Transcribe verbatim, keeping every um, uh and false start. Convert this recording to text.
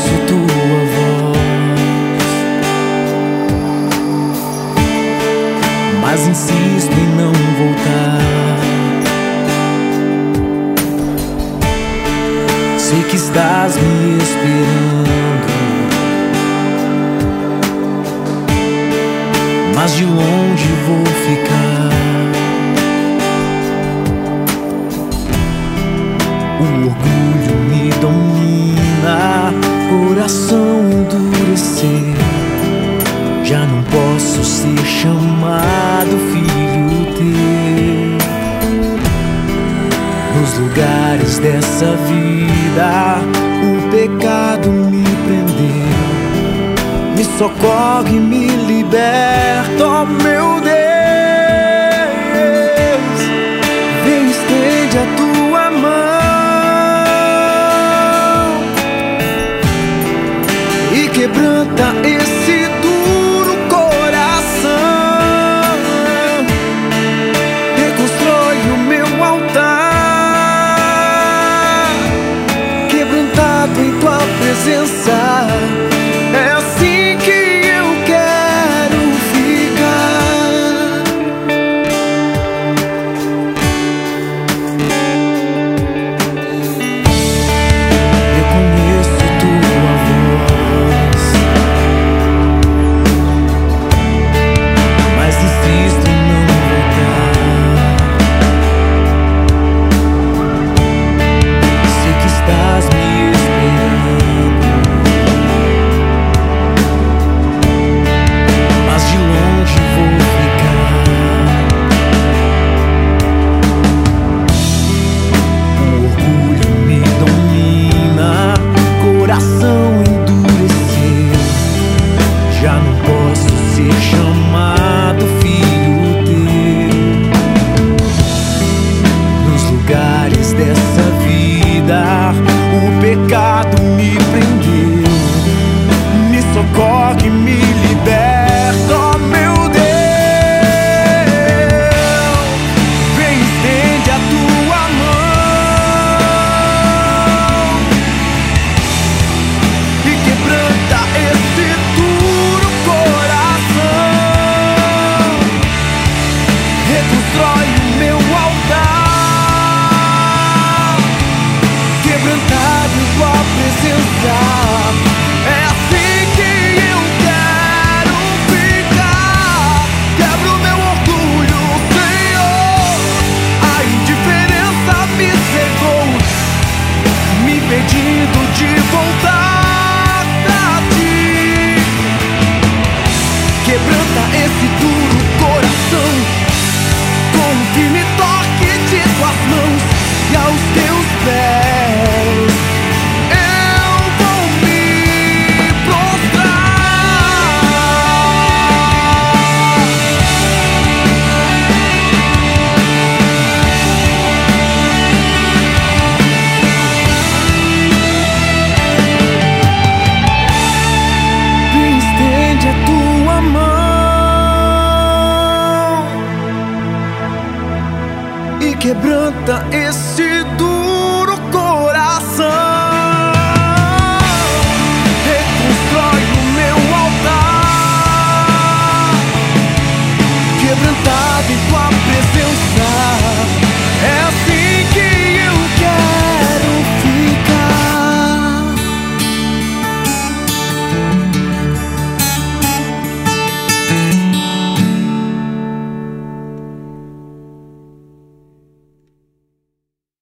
conheço tua voz, mas insisto em não voltar. Sei que estás me esperando, mas de longe vou ficar. O orgulho me domina, coração endurecer. Já não posso ser chamado filho teu. Nos lugares dessa vida o pecado me prendeu. Me socorre, me liberta, ó meu Deus. Vem, estende a tua mão e quebranta esse duro coração. Reconstrói o meu altar, quebrantado em tua presença. É assim que eu quero ficar. Eu conheço tua voz, mas insisto em não voltar. Sei que estás me esperando, mas de longe vou ficar. O orgulho me domina, coração endureceu. Já não posso ser chamado filho teu. Nos lugares dessa vida o pecado me prendeu. Me socorre, me liberta, ó meu Deus. Vem, estende a tua mão e quebranta esse duro coração. Reconstrói o meu altar, quebrantado em tua presença. É assim que eu quero ficar. Quebra o meu orgulho, Senhor. A indiferença me cegou, me impedindo de voltar.